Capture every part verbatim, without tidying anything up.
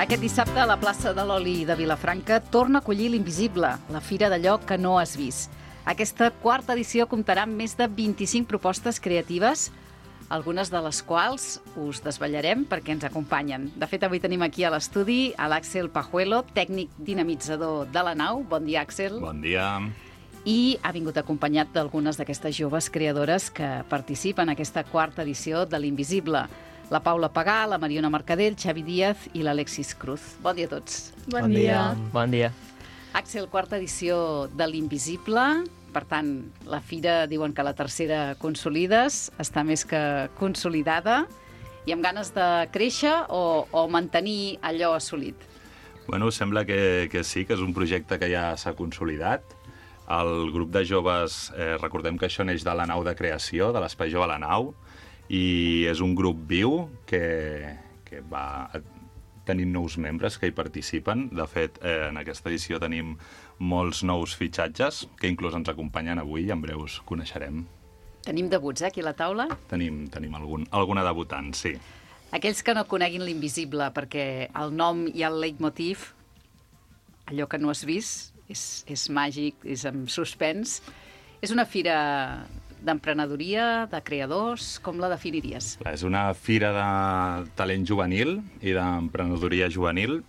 Aquest dissabte a la plaça de l'Oli de Vilafranca torna a acollir l'Invisible, la fira d'allò que no has vist. Aquesta quarta edició comptarà amb més de vint-i-cinc propostes creatives, algunes de les quals us desvetllarem perquè ens acompanyen. De fet, avui tenim aquí a l'estudi a l'Àxel Pajuelo, tècnic dinamitzador de la nau. Bon dia, Àxel. Bon dia. I ha vingut acompanyat d'algunes d'aquestes joves creadores que participen en aquesta quarta edició de l'Invisible. La Paula Pagà, la Mariona Mercadell, Xavi Díaz i l'Alexis Cruz. Bon dia a tots. Bon, bon dia. dia. Bon dia. Àxel, quarta edició de l'Invisible. Per tant, la fira diuen que la tercera consolides, està més que consolidada i amb ganes de créixer o, o mantenir allò assolit? Bueno, sembla que, que sí, que és un projecte que ja s'ha consolidat. El grup de joves, eh, recordem que això neix de la nau de creació, de l'Espai Jove a la Nau, i és un grup viu que, que va tenint nous membres que hi participen. De fet, eh, en aquesta edició tenim molts nous fitxatges que inclús ens acompanyen avui i en breus coneixerem. Tenim debuts, eh, aquí a la taula? Tenim, tenim algun, alguna debutant, sí. Aquells que no coneguin l'Invisible, perquè el nom i el leitmotiv, allò que no has vist, és, és màgic, és amb suspens. És una fira d'emprenedoria, de creadors, com la definiries? És una fira de talent juvenil i d'emprenedoria juvenil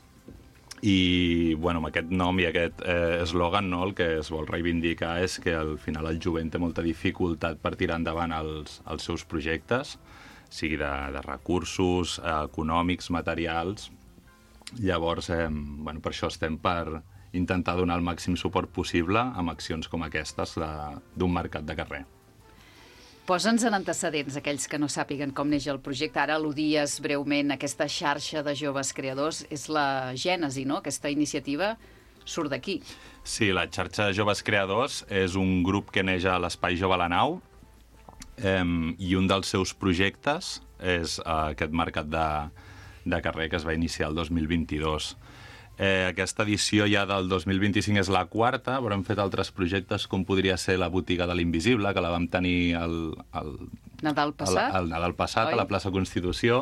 i, bueno, amb aquest nom i aquest eh, eslògan, no, el que es vol reivindicar és que al final el jovent té molta dificultat per tirar endavant els, els seus projectes, sigui de, de recursos, eh, econòmics, materials. Llavors, eh, bueno, per això estem per intentar donar el màxim suport possible amb accions com aquestes d'un mercat de carrer. Posa'ns en antecedents, aquells que no sàpiguen com neix el projecte. Ara al·ludies breument, aquesta xarxa de joves creadors és la gènesi, no? Aquesta iniciativa surt d'aquí. Sí, la xarxa de joves creadors és un grup que neix a l'Espai Jove a la Nau eh, i un dels seus projectes és eh, aquest mercat de, de carrer que es va iniciar el dos mil vint-i-dos. Eh, aquesta edició ja del dos mil vint-i-cinc és la quarta, però hem fet altres projectes com podria ser la botiga de l'Invisible, que la vam tenir el, el, Nadal passat, el, el Nadal passat Oi? a la plaça Constitució.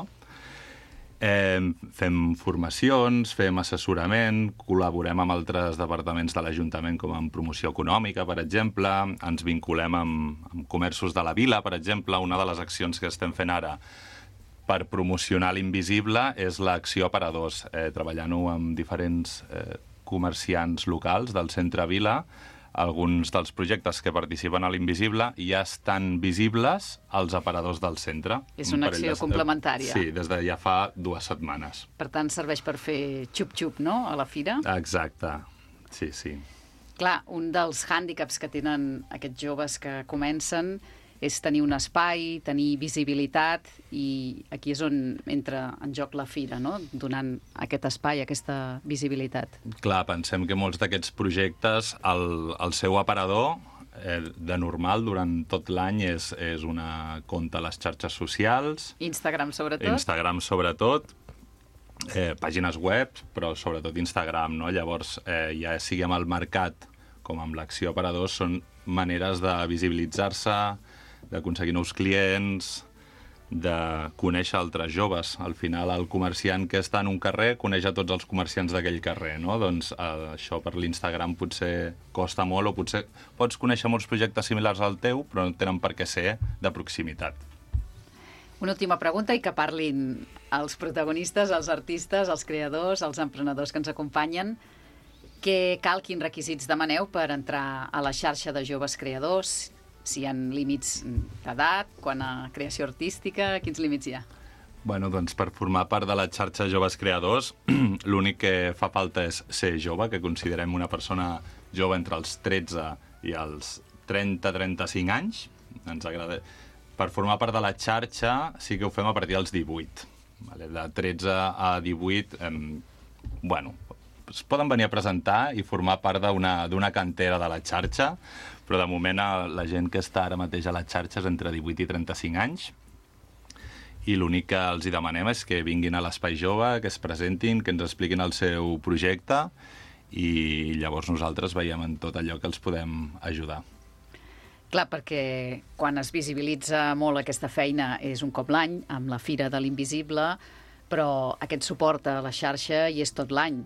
Eh, fem formacions, fem assessorament, col·laborem amb altres departaments de l'Ajuntament com en promoció econòmica, per exemple, ens vinculem amb, amb comerços de la vila, per exemple. Una de les accions que estem fent ara per promocionar l'Invisible és l'acció Aparadors, eh, treballant-ho amb diferents eh, comerciants locals del centre Vila. Alguns dels projectes que participen a l'Invisible ja estan visibles als aparadors del centre. És una acció de... complementària. Sí, des de ja fa dues setmanes. Per tant, serveix per fer xup-xup, no?, a la fira. Exacte, sí, sí. Clar, un dels hàndicaps que tenen aquests joves que comencen és tenir un espai, tenir visibilitat, i aquí és on entra en joc la fira, no?, donant aquest espai, aquesta visibilitat. Clar, pensem que molts d'aquests projectes, el, el seu aparador eh, de normal durant tot l'any és, és una compte a les xarxes socials. Instagram, sobretot. Instagram, sobretot. Eh, pàgines web, però sobretot Instagram, no? Llavors, eh, ja siguem al mercat com amb l'acció Aparadors, són maneres de visibilitzar-se, d'aconseguir nous clients, de conèixer altres joves. Al final, el comerciant que està en un carrer coneix a tots els comerciants d'aquell carrer, no? Doncs eh, això per l'Instagram potser costa molt, o potser pots conèixer molts projectes similars al teu, però no tenen per què ser de proximitat. Una última pregunta, i que parlin els protagonistes, els artistes, els creadors, els emprenedors que ens acompanyen. Què cal, quins requisits demaneu per entrar a la xarxa de joves creadors? Si hi ha límits d'edat, quant a creació artística, quins límits hi ha? Bueno, doncs per formar part de la xarxa de joves creadors, l'únic que fa falta és ser jove, que considerem una persona jove entre els tretze i els trenta a trenta-cinc anys. Ens agrada. Per formar part de la xarxa sí que ho fem a partir dels divuit. Vale? De tretze a divuit, eh, bueno, es poden venir a presentar i formar part d'una d'una cantera de la xarxa, però de moment la gent que està ara mateix a la xarxa és entre divuit i trenta-cinc anys, i l'únic que els hi demanem és que vinguin a l'Espai Jove, que es presentin, que ens expliquin el seu projecte, i llavors nosaltres veiem en tot allò que els podem ajudar. Clar, perquè quan es visibilitza molt aquesta feina és un cop l'any, amb la Fira de l'Invisible, però aquest suport a la xarxa hi és tot l'any.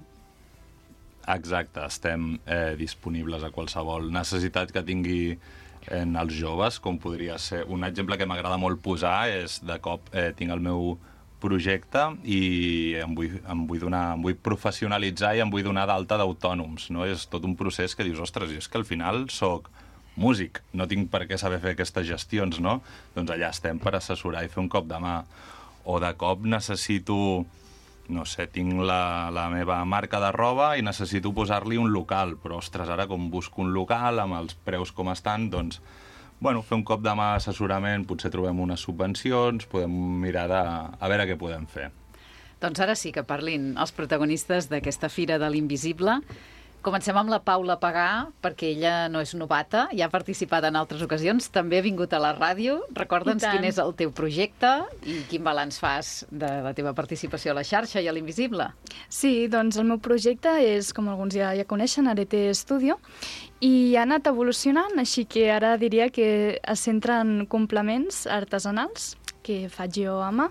Exacte, estem eh, disponibles a qualsevol necessitat que tingui en els joves, com podria ser. Un exemple que m'agrada molt posar és, de cop, eh, tinc el meu projecte i em vull, em vull, donar, em vull professionalitzar i em vull donar d'alta d'autònoms, no? És tot un procés que dius, ostres, jo és que al final soc músic, no tinc per què saber fer aquestes gestions, no? Doncs allà estem per assessorar i fer un cop de mà. O de cop necessito, no sé, tinc la, la meva marca de roba i necessito posar-li un local, però, ostres, ara com busco un local amb els preus com estan, doncs, bueno, fer un cop de mà assessorament, potser trobem unes subvencions, podem mirar de, a veure què podem fer. Doncs ara sí que parlin els protagonistes d'aquesta Fira de l'Invisible. Comencem amb la Paula Pagà, perquè ella no és novata, ja ha participat en altres ocasions, també ha vingut a la ràdio. Recorda'ns quin és el teu projecte i quin balanç fas de la teva participació a la xarxa i a l'Invisible. Sí, doncs el meu projecte és, com alguns ja, ja coneixen, Arete Studio, i ha anat evolucionant, així que ara diria que es centra en complements artesanals, que faig jo a mà,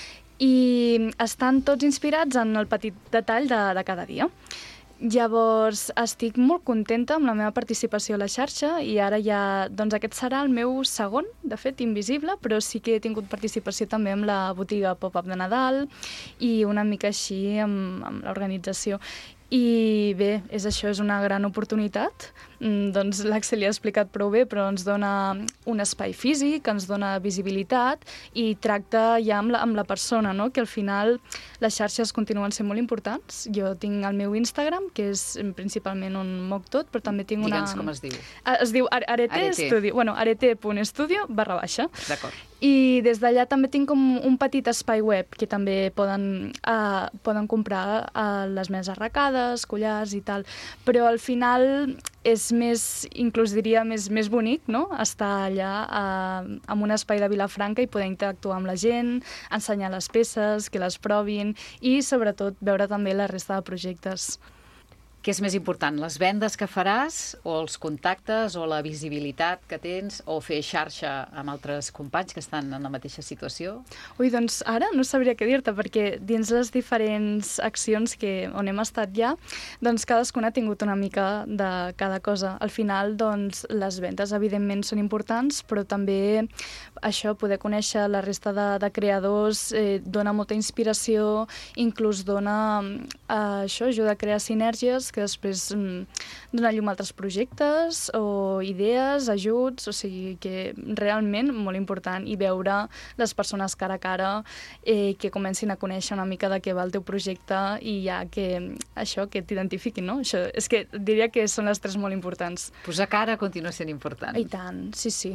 i estan tots inspirats en el petit detall de, de cada dia. Llavors, estic molt contenta amb la meva participació a la xarxa i ara ja, doncs aquest serà el meu segon, de fet, Invisible, però sí que he tingut participació també amb la botiga Pop-up de Nadal i una mica així amb, amb l'organització. I bé, és això, és una gran oportunitat. Doncs l'Àxel li ha explicat prou bé, però ens dona un espai físic, ens dona visibilitat i tracta ja amb la, amb la persona, no? Que al final les xarxes continuen sent molt importants. Jo tinc el meu Instagram, que és principalment un moc tot, però també tinc una... Digue'ns com es diu. Es diu Arete, Arete. Studio, bueno, arete punt studio barra baixa. D'acord. I des d'allà també tinc com un petit espai web que també poden, uh, poden comprar uh, les meves arracades, collars i tal. Però al final és més, inclús diria, més, més bonic, no? Estar allà uh, en un espai de Vilafranca i poder interactuar amb la gent, ensenyar les peces, que les provin i sobretot veure també la resta de projectes. Què és més important, les vendes que faràs o els contactes o la visibilitat que tens o fer xarxa amb altres companys que estan en la mateixa situació? Ui, doncs ara no sabria què dir-te, perquè dins les diferents accions que, on hem estat ja, doncs cadascuna ha tingut una mica de cada cosa. Al final, doncs, les vendes evidentment són importants, però també això, poder conèixer la resta de, de creadors eh, dona molta inspiració, inclús dona eh, això, ajuda a crear sinergies que després mm, dona llum a altres projectes o idees, ajuts, o sigui que realment molt important i veure les persones cara a cara eh, que comencin a conèixer una mica de què va el teu projecte i ja que això, que t'identifiquin, no? Això, és que diria que són les tres molt importants. Posar cara continua sent important. I tant, sí, sí.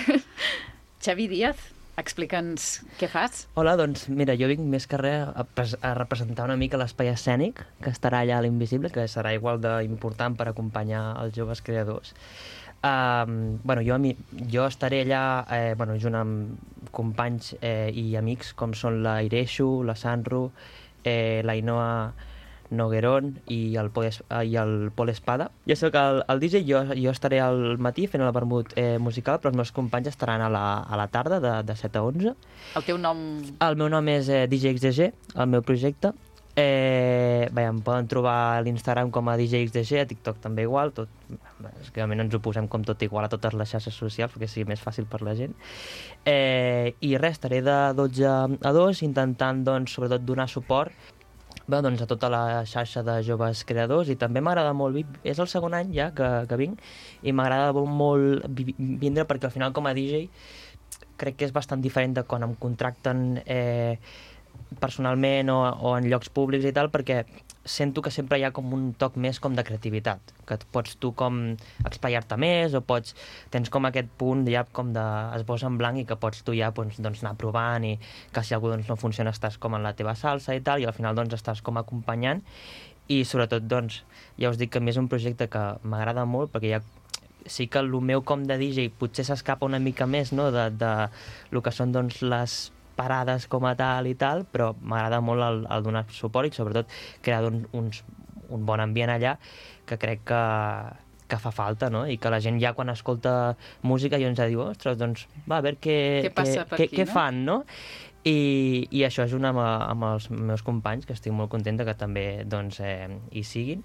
Xavi Díaz, explica'ns què fas. Hola, doncs mira, jo vinc més que res a, a representar una mica l'espai escènic que estarà allà a l'Invisible, que serà igual d'important per acompanyar els joves creadors. Um, bueno, jo, jo estaré allà eh, bueno, junt amb companys eh, i amics com són la Ireixo, la Sanru, eh, la Inoa Noguerón i el, Pol, i el Pol Espada. Jo soc el, el D J, jo, jo estaré al matí fent el vermut eh, musical, però els meus companys estaran a la, a la tarda, de, de set a onze. El teu nom? El meu nom és eh, D J X D G, el meu projecte. Eh, bé, em poden trobar a l'Instagram com a D J X D G, a TikTok també igual, tot, és que realment ens ho posem com tot igual a totes les xarxes socials perquè sigui més fàcil per la gent. Eh, I res, estaré de dotze a dos intentant, doncs, sobretot donar suport Bé, doncs a tota la xarxa de joves creadors i també m'agrada molt, és el segon any ja que, que vinc i m'agrada molt vindre perquè al final com a D J crec que és bastant diferent de quan em contracten eh, personalment o, o en llocs públics i tal, perquè sento que sempre hi ha com un toc més com de creativitat, que pots tu com explayar-te més o pots, tens com aquest punt ja com de esbós en blanc i que pots tu ja doncs, doncs anar provant i que si algú doncs, no funciona estàs com en la teva salsa i tal i al final doncs estàs com acompanyant i sobretot doncs ja us dic que a mi és un projecte que m'agrada molt perquè ja sí que el meu com de D J potser s'escapa una mica més no, de, de el que són doncs les parades com a tal i tal, però m'agrada molt el, el donar suport i sobretot crear un, uns, un bon ambient allà que crec que, que fa falta, no? I que la gent ja quan escolta música ja ens diu, ostres, doncs va, a veure què, què, passa què, què, aquí, què no? fan, no? I, i això és una amb, amb els meus companys, que estic molt contenta que també doncs, eh, hi siguin.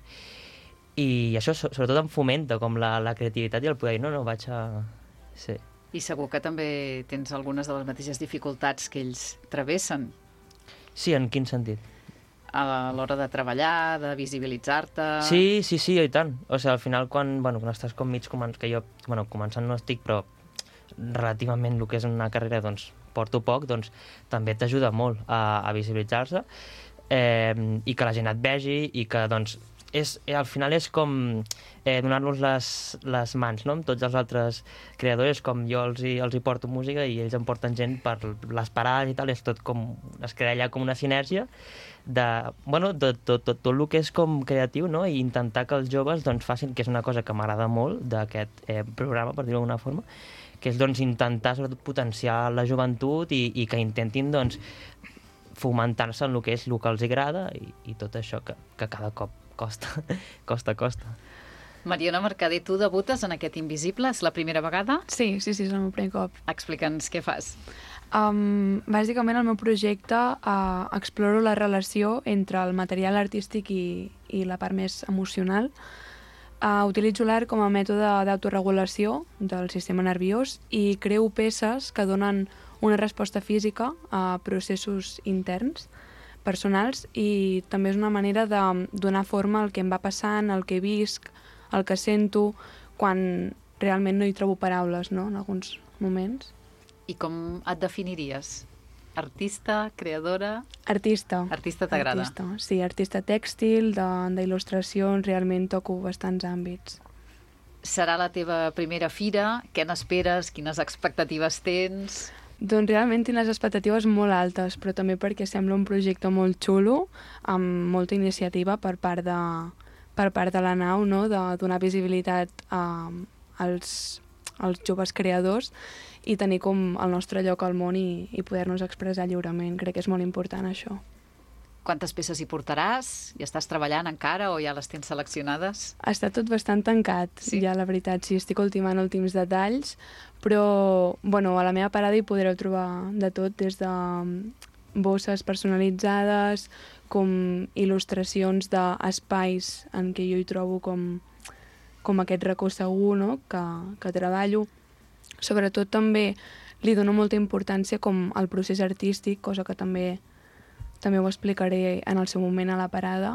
I això so, sobretot em fomenta com la, la creativitat i el poder dir, no, no, vaig a... Sí. I segur que també tens algunes de les mateixes dificultats que ells travessen. Sí, en quin sentit? A l'hora de treballar, de visibilitzar-te... Sí, sí, sí, i tant. O sigui, al final, quan, bueno, quan estàs com mig començant, que jo, bueno, començant no estic, però relativament el que és una carrera, doncs, porto poc, doncs també t'ajuda molt a, a visibilitzar-se eh, i que la gent et vegi i que, doncs, és, eh, al final és com eh, donar-nos les, les mans, no?, amb tots els altres creadors, com jo els hi, els hi porto música i ells em porten gent per les parades i tal, és tot com, es crea allà com una sinergia de, bueno, de tot, tot, tot el que és com creatiu, no?, i intentar que els joves, doncs, facin, que és una cosa que m'agrada molt d'aquest eh, programa, per dir-ho d'alguna forma, que és, doncs, intentar, sobretot, potenciar la joventut i, i que intentin, doncs, fomentar-se en el que és el que els agrada i, i tot això que, que cada cop costa, costa, costa. Mariona Mercader, tu debutes en aquest Invisible? És la primera vegada? Sí, sí, sí, és el meu primer cop. Explica'ns què fas. Um, bàsicament, el meu projecte uh, exploro la relació entre el material artístic i, i la part més emocional. Uh, utilitzo l'art com a mètode d'autoregulació del sistema nerviós i creo peces que donen una resposta física a processos interns, personals, i també és una manera de donar forma al que em va passant, al que visc, al que sento, quan realment no hi trobo paraules, no?, en alguns moments. I com et definiries? Artista, creadora... Artista. Artista t'agrada? Artista, sí, artista tèxtil, d'il·lustracions, realment toco bastants àmbits. Serà la teva primera fira? Què n'esperes? Quines expectatives tens? Doncs realment tinc les expectatives molt altes, però també perquè sembla un projecte molt xulo, amb molta iniciativa per part de, per part de la nau, no?, de donar visibilitat a, als, als joves creadors i tenir com el nostre lloc al món i, i poder-nos expressar lliurement. Crec que és molt important això. Quantes peces hi portaràs? Hi estàs treballant encara o ja les tens seleccionades? Està tot bastant tancat, sí? Ja la veritat, sí, estic ultimant últims detalls, però bueno, a la meva parada hi podreu trobar de tot, des de bosses personalitzades, com il·lustracions d'espais en què jo hi trobo com, com aquest racó segur, no?, que, que treballo. Sobretot també li dono molta importància com al procés artístic, cosa que també també ho explicaré en el seu moment a la parada,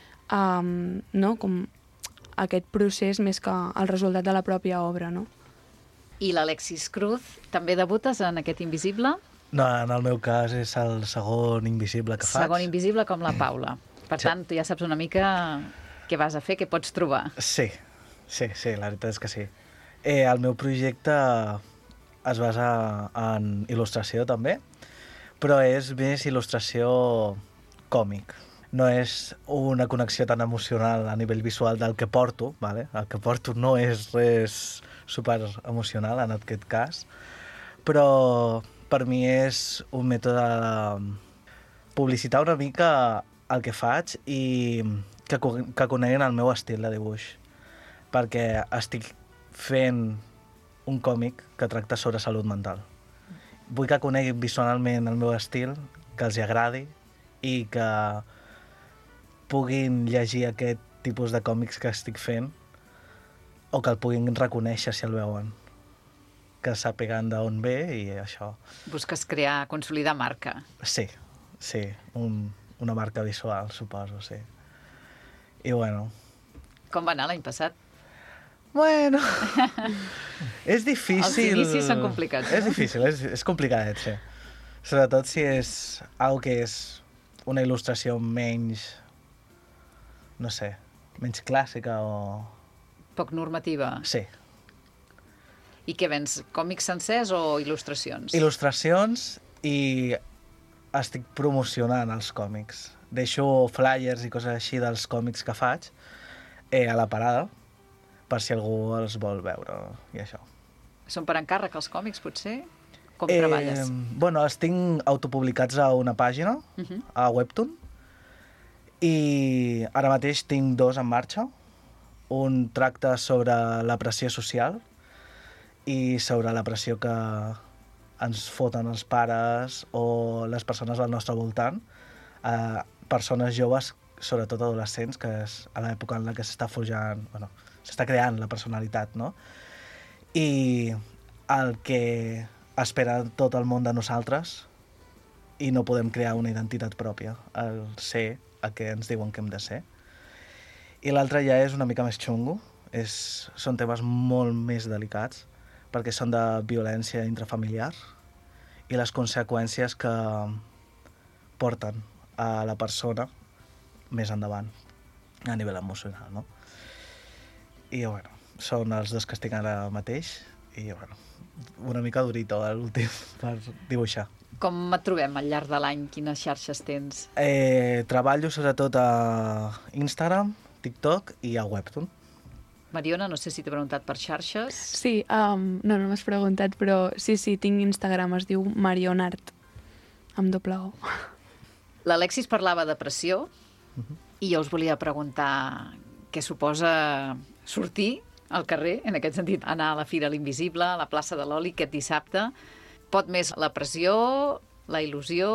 um, no?, com aquest procés més que el resultat de la pròpia obra, no? I l'Alexis Cruz, també debutes en aquest Invisible? No, en el meu cas és el segon Invisible que faig. Segon Invisible com la Paula. Per sí. tant, tu ja saps una mica què vas a fer, què pots trobar. Sí, sí, sí, la veritat és que sí. Eh, el meu projecte es basa en il·lustració també, però és més il·lustració còmic. No és una connexió tan emocional a nivell visual del que porto, ¿vale? El que porto no és res super emocional en aquest cas, però per mi és un mètode de publicitar una mica el que faig i que, que coneguin el meu estil de dibuix, perquè estic fent un còmic que tracta sobre salut mental. Vull que coneguin visualment el meu estil, que els agradi i que puguin llegir aquest tipus de còmics que estic fent o que el puguin reconèixer si el veuen, que sàpiguen d'on ve i això. Busques crear, consolidar marca. Sí, sí, un, una marca visual, suposo, sí. I bueno... Com va anar l'any passat? Bueno, és difícil... Els inicis són complicats, no? És difícil, és, és complicadet, sí. Sobretot si és algo que és una il·lustració menys, no sé, menys clàssica o... Poc normativa. Sí. I què vens, còmics sencers o il·lustracions? Il·lustracions i estic promocionant els còmics. Deixo flyers i coses així dels còmics que faig eh, a la parada, per si algú els vol veure i això. Són per encàrrec els còmics, potser? Com eh, treballes? Bueno, els tinc autopublicats a una pàgina, uh-huh. a Webtoon, i ara mateix tinc dos en marxa. Un tracta sobre la pressió social i sobre la pressió que, ens foten els pares o les persones al nostre voltant, eh, persones joves, sobretot adolescents, que és a l'època en la que s'està forjant, bueno, s'està creant la personalitat, no? I el que espera tot el món de nosaltres i no podem crear una identitat pròpia, el ser el que ens diuen que hem de ser. I l'altre ja és una mica més xungo, és, són temes molt més delicats, perquè són de violència intrafamiliar i les conseqüències que porten a la persona més endavant, a nivell emocional, no? I, bueno, són els dos que estic ara mateix i, bueno, una mica durito l'últim per dibuixar. Com et trobem al llarg de l'any? Quines xarxes tens? Eh, treballo sobretot a Instagram, TikTok i a Webtoon. Mariona, no sé si t'he preguntat per xarxes. Sí, um, no, no m'has preguntat, però sí, sí, tinc Instagram, es diu Marionart, amb doble O. L'Alexis parlava de pressió uh-huh. i jo us volia preguntar què suposa sortir al carrer, en aquest sentit, anar a la Fira l'Invisible, a la plaça de l'Oli, aquest dissabte. Pot més la pressió, la il·lusió...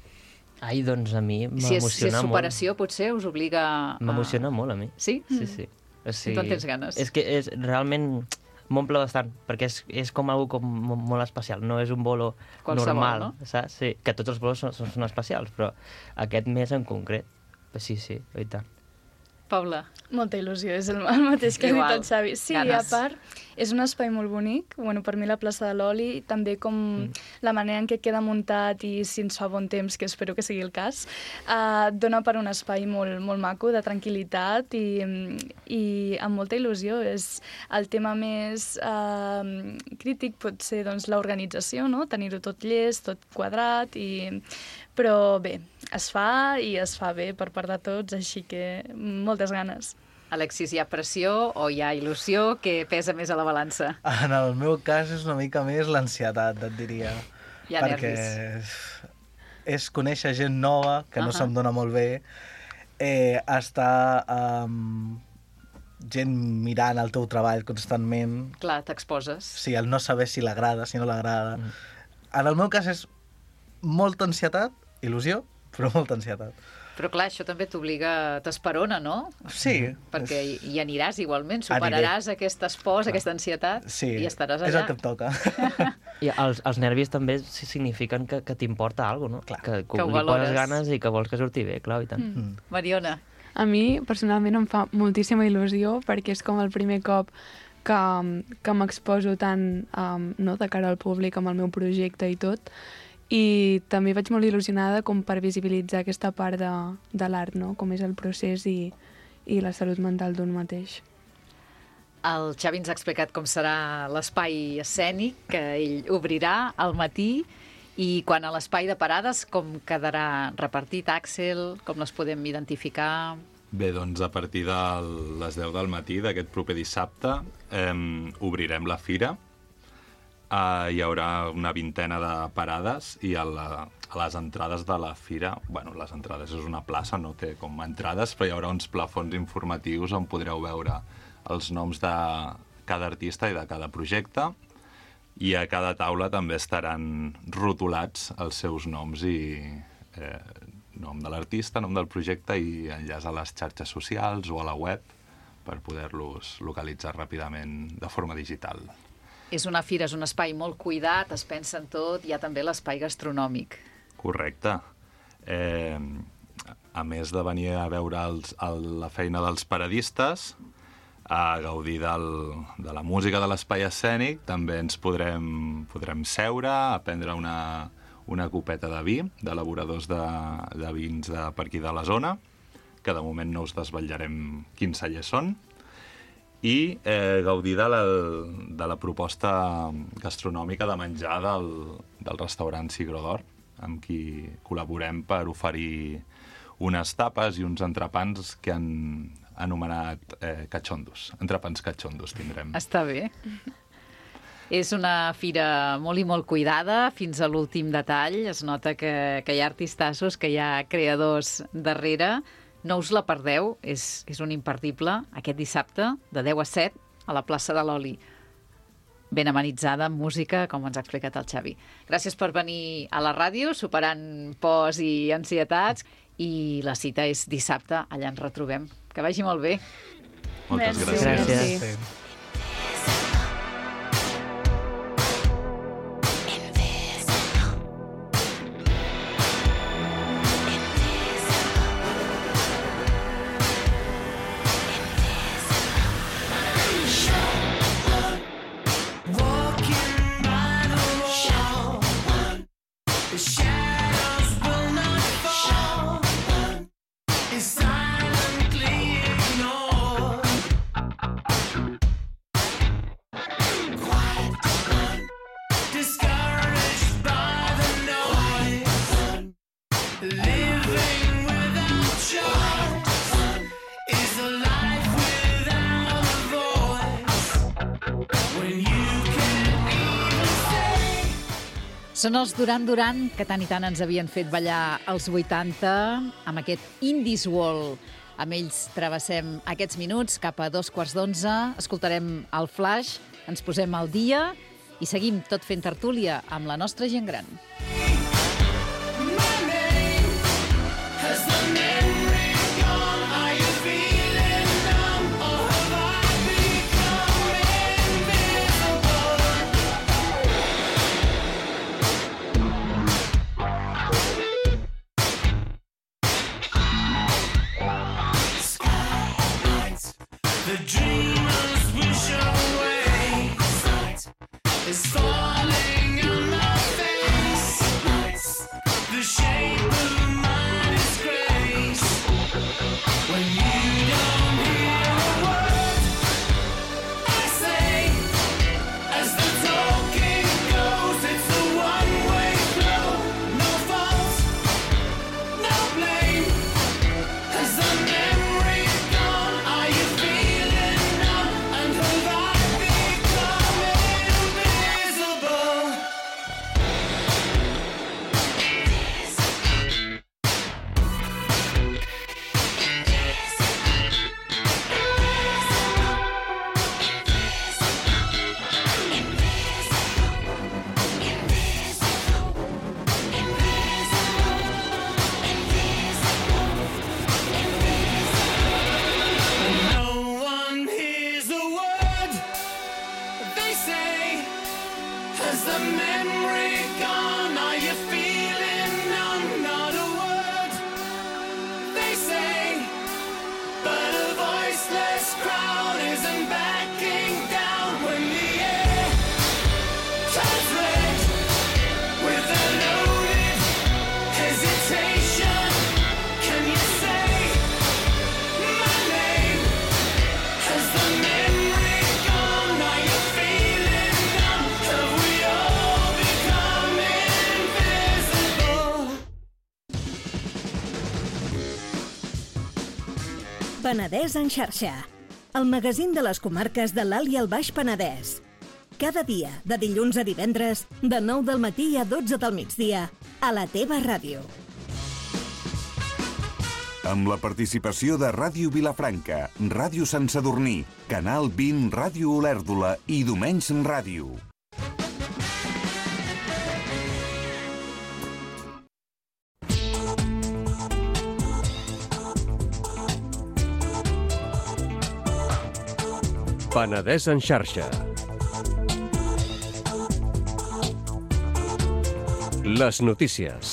Ai, doncs a mi m'emociona si és, molt. si és superació, molt. Potser us obliga a... M'emociona molt, a mi. Sí? Sí, sí. O sigui, si tu en tens ganes. És que és, realment m'omple bastant, perquè és, és com algo com molt especial. No és un bolo qualsevol, normal, no? Saps? Sí, que tots els bolos són, són, són especials, però aquest mes en concret, sí, sí, i tant. Paula. Molta il·lusió, és el, el mateix que Igual. ha dit el Xavi. Sí, Ganes. A part, és un espai molt bonic. Bueno, per mi la plaça de l'Oli, també com mm. la manera en què queda muntat i si ens fa bon temps, que espero que sigui el cas, uh, dona per un espai molt, molt maco, de tranquil·litat i, i amb molta il·lusió. És el tema més uh, crític pot ser doncs, l'organització, no? Tenir-ho tot llest, tot quadrat, i... però bé, es fa i es fa bé per part de tots, així que moltes ganes. Alexis, hi ha pressió o hi ha il·lusió? Què pesa més a la balança? En el meu cas és una mica més l'ansietat, et diria. Hi ha perquè nervis. És conèixer gent nova, que no uh -huh. se'm dona molt bé, eh, estar amb gent mirant el teu treball constantment. Clar, t'exposes. Sí, el no saber si l'agrada, si no l'agrada. Mm. En el meu cas és molta ansietat, il·lusió, però molta ansietat. Però clar, això també t'obliga, t'esperona, no? Sí. Perquè hi, hi aniràs igualment, superaràs Aniré. aquest espòs, clar. aquesta ansietat, sí, i estaràs allà. És el que em toca. I els, els nervis també signifiquen que, que t'importa alguna cosa, no? Clar. Que, que, que li poses ganes i que vols que surti bé, clar, i tant. Mm. Mariona. A mi, personalment, em fa moltíssima il·lusió, perquè és com el primer cop que, que m'exposo tant um, no, de cara al públic amb el meu projecte i tot, i també vaig molt il·lusionada com per visibilitzar aquesta part de, de l'art, no? Com és el procés i, i la salut mental d'un mateix. El Xavi ens ha explicat com serà l'espai escènic, que ell obrirà al matí, i quan a l'espai de parades, com quedarà repartit, Àxel? Com les podem identificar? Bé, doncs a partir de les deu del matí d'aquest proper dissabte eh, obrirem la fira. Uh, hi haurà una vintena de parades i a, la, a les entrades de la fira, bueno, les entrades és una plaça, no té com entrades, però hi haurà uns plafons informatius on podreu veure els noms de cada artista i de cada projecte, i a cada taula també estaran rotulats els seus noms i eh, nom de l'artista, nom del projecte i enllaç a les xarxes socials o a la web per poder-los localitzar ràpidament de forma digital. És una fira, és un espai molt cuidat, es pensa en tot, hi ha també l'espai gastronòmic. Correcte. Eh, a més de venir a veure els, el, la feina dels paradistes, a gaudir del, de la música de l'espai escènic, també ens podrem, podrem seure, a prendre una, una copeta de vi, d'elaboradors de, de vins de, per aquí de la zona, que de moment no us desvetllarem quins cellers són, i eh, gaudir de la, de la proposta gastronòmica de menjar del, del restaurant Cigró d'Or, amb qui col·laborem per oferir unes tapes i uns entrepans que han anomenat eh, cachondos. Entrepans cachondos tindrem. Està bé. És una fira molt i molt cuidada, fins a l'últim detall. Es nota que, que hi ha artistassos, que hi ha creadors darrere. No us la perdeu, és, és un imperdible, aquest dissabte, de deu a set, a la plaça de l'Oli. ben amenitzada amb música, com ens ha explicat el Xavi. Gràcies per venir a la ràdio, superant pors i ansietats, i la cita és dissabte, allà ens retrobem. Que vagi molt bé. Moltes Merci. gràcies. Gràcies. Sí. Són els Duran Duran, que tant i tant ens havien fet ballar als vuitanta, amb aquest Indies World. Amb ells travessem aquests minuts cap a dos quarts d'onze, escoltarem el Flash, ens posem al dia i seguim tot fent tertúlia amb la nostra gent gran. The dreamers wish away. It's falling on my face. The shape of my disgrace. When you don't hear a word I say, as the talking goes, it's a one-way flow. No fault, no blame. Has the memory gone? Are you feeling numb? And have I become invisible? No one hears a word they say. Has the memory gone? Are you feeling numb? Not a word they say, but a voiceless crowd isn't backing down when the air turns red with a loaded hesitation. Can you say my name? Has the memory gone? Are you feeling numb? Have we all become invisible? Penedès en xarxa, el magazín de les comarques de l'Alt i el Baix Penedès. Cada dia, de dilluns a divendres, de nou del matí a dotze del migdia, a la teva ràdio. Amb la participació de Ràdio Vilafranca, Ràdio Sant Sadurní, Canal vint, Ràdio Olèrdola i Domenys Ràdio. Penedès en xarxa. Les notícies.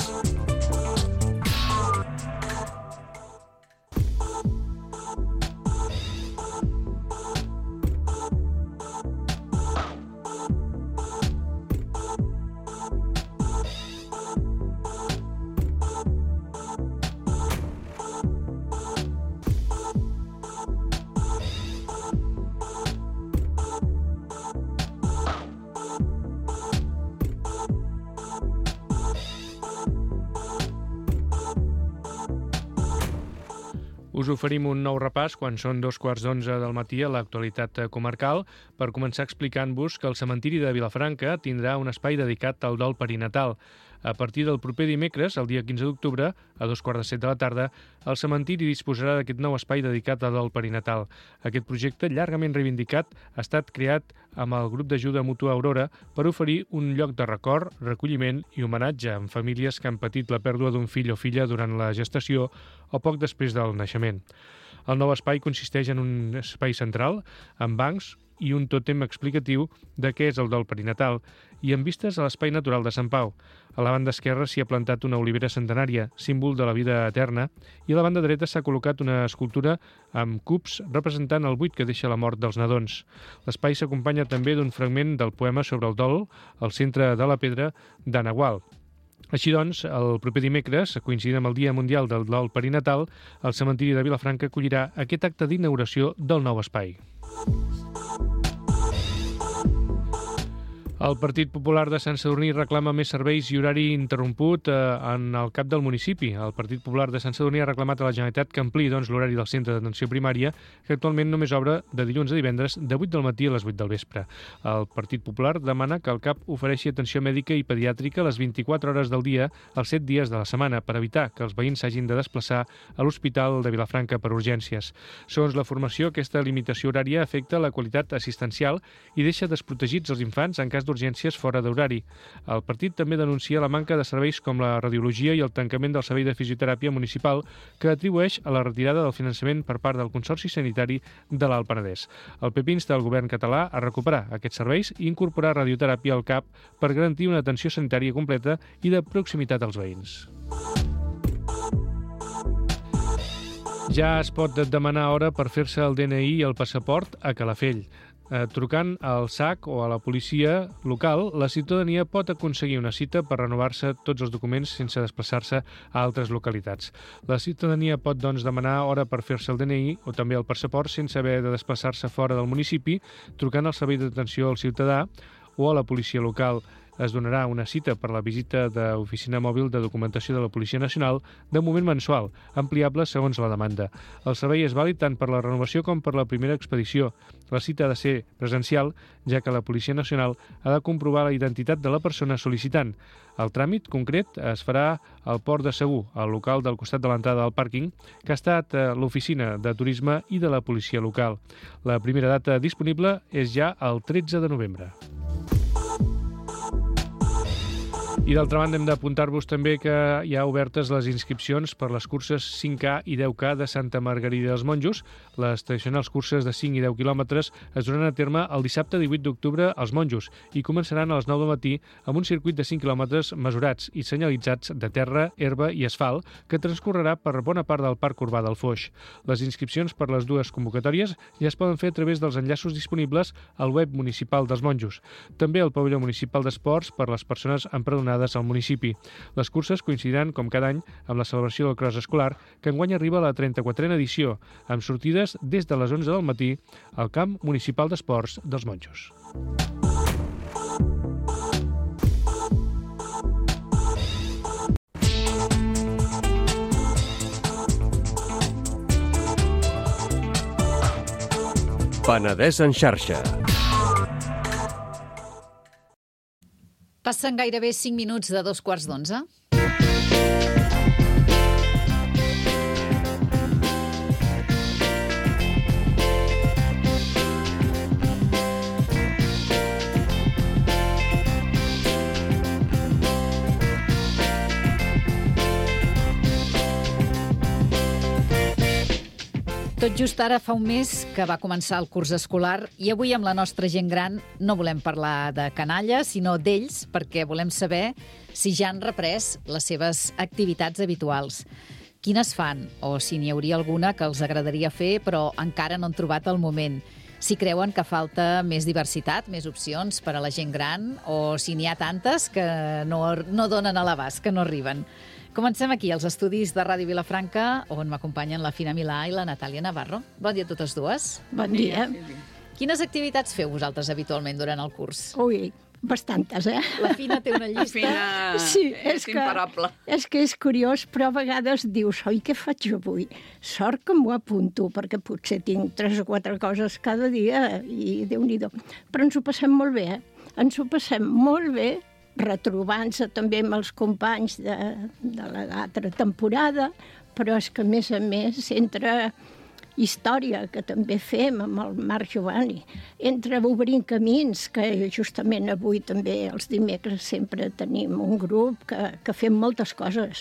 Us oferim un nou repàs quan són dos quarts d'onze del matí a l'actualitat comarcal, per començar explicant-vos que el cementiri de Vilafranca tindrà un espai dedicat al dol perinatal. A partir del proper dimecres, el dia quinze d'octubre, a dos quarts de set de la tarda, el cementiri disposarà d'aquest nou espai dedicat a dol perinatal. Aquest projecte, llargament reivindicat, ha estat creat amb el grup d'ajuda mútua Aurora per oferir un lloc de record, recolliment i homenatge amb famílies que han patit la pèrdua d'un fill o filla durant la gestació o poc després del naixement. El nou espai consisteix en un espai central, amb bancs i un tòtem explicatiu de què és el dol perinatal i amb vistes a l'espai natural de Sant Pau. A la banda esquerra s'hi ha plantat una olivera centenària, símbol de la vida eterna, i a la banda dreta s'ha col·locat una escultura amb cubs representant el buit que deixa la mort dels nadons. L'espai s'acompanya també d'un fragment del poema sobre el dol, al centre de la pedra d'Anna Gual. Així doncs, el proper dimecres, coincidint amb el Dia Mundial del Dol Perinatal, el cementiri de Vilafranca acollirà aquest acte d'inauguració del nou espai. El Partit Popular de Sant Sadurní reclama més serveis i horari interromput eh, en el cap del municipi. El Partit Popular de Sant Sadurní ha reclamat a la Generalitat que ampliï doncs, l'horari del centre d'atenció primària, que actualment només obre de dilluns a divendres de vuit del matí a les vuit del vespre. El Partit Popular demana que el CAP ofereixi atenció mèdica i pediàtrica les vint-i-quatre hores del dia, els set dies de la setmana, per evitar que els veïns s'hagin de desplaçar a l'Hospital de Vilafranca per urgències. Segons la formació, aquesta limitació horària afecta la qualitat assistencial i deixa desprotegits els infants en cas d'urgències fora d'horari. El partit també denuncia la manca de serveis com la radiologia i el tancament del servei de fisioteràpia municipal que atribueix a la retirada del finançament per part del Consorci Sanitari de l'Alt Penedès. El P P insta el govern català a recuperar aquests serveis i incorporar radioteràpia al CAP per garantir una atenció sanitària completa i de proximitat als veïns. Ja es pot demanar hora per fer-se el D N I i el passaport a Calafell. Eh, trucant al S A C o a la policia local, la ciutadania pot aconseguir una cita per renovar-se tots els documents sense desplaçar-se a altres localitats. La ciutadania pot, doncs, demanar hora per fer-se el D N I o també el passaport sense haver de desplaçar-se fora del municipi, trucant al servei d'atenció al ciutadà o a la policia local. Es donarà una cita per la visita d'oficina mòbil de documentació de la Policia Nacional de moment mensual, ampliable segons la demanda. El servei és vàlid tant per la renovació com per la primera expedició. La cita ha de ser presencial, ja que la Policia Nacional ha de comprovar la identitat de la persona sol·licitant. El tràmit concret es farà al Port de Segur, al local del costat de l'entrada del pàrquing, que ha estat l'oficina de turisme i de la policia local. La primera data disponible és ja el tretze de novembre. I d'altra banda hem d'apuntar-vos també que hi ha obertes les inscripcions per les curses cinc K i deu K de Santa Margarida dels Monjos. Les tradicionals curses de cinc i deu quilòmetres es duran a terme el dissabte divuit d'octubre als Monjos i començaran a les nou del matí amb un circuit de cinc quilòmetres mesurats i senyalitzats de terra, herba i asfalt que transcorrerà per bona part del Parc Urbà del Foix. Les inscripcions per les dues convocatòries ja es poden fer a través dels enllaços disponibles al web municipal dels Monjos. També al pavelló municipal d'esports per les persones empadronades al municipi. Les curses coincidiran, com cada any, amb la celebració del cross escolar, que enguany arriba a la trenta-quatrena edició, amb sortides des de les onze del matí al camp municipal d'esports dels Monjos. Penedès en xarxa. Passen gairebé cinc minuts de dos quarts d'onze. Tot just ara fa un mes que va començar el curs escolar i avui amb la nostra gent gran no volem parlar de canalla, sinó d'ells, perquè volem saber si ja han reprès les seves activitats habituals. Quines fan? O si n'hi hauria alguna que els agradaria fer però encara no han trobat el moment. Si creuen que falta més diversitat, més opcions per a la gent gran, o si n'hi ha tantes que no, no donen a l'abast, que no arriben. Comencem aquí, als estudis de Ràdio Vilafranca, on m'acompanyen la Fina Milà i la Natàlia Navarro. Bon dia a totes dues. Bon dia. Quines activitats feu vosaltres habitualment durant el curs? Ui, bastantes, eh? La Fina té una llista... Fina sí, és, és que, imparable. És que és curiós, però a vegades dius, oi, què faig avui? Sort que m'ho apunto, perquè potser tinc tres o quatre coses cada dia i Déu-n'hi-do. Però ens ho passem molt bé, eh? Ens ho passem molt bé retrobant-se també amb els companys de, de l'altra temporada, però és que, a més a més, entra història, que també fem amb el Marc Giovanni, entre Obrint Camins, que justament avui també, els dimecres, sempre tenim un grup que, que fem moltes coses.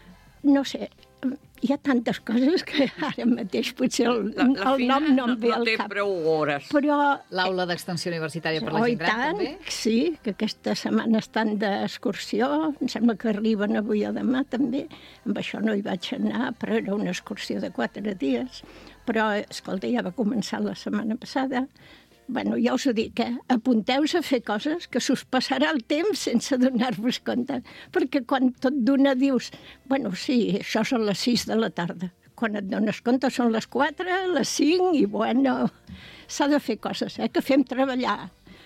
No sé, hi ha tantes coses que ara mateix potser el, La, la el Fina nom no em no, ve no al té cap. prou hores. Però L'aula d'extensió universitària per la Oh, i gent gran, tant, també? sí, que aquesta setmana estan d'excursió, em sembla que arriben avui o demà també, amb això no hi vaig anar, però era una excursió de quatre dies, però, escolta, ja va començar la setmana passada. Bueno, ja us ho dic, eh? Apunteu-vos a fer coses que s'us passarà el temps sense donar-vos compte, perquè quan tot d'una dius, bueno, sí, això són les sis de la tarda, quan et dones compte són les quatre, les cinc, i bueno, s'ha de fer coses, eh? Que fem treballar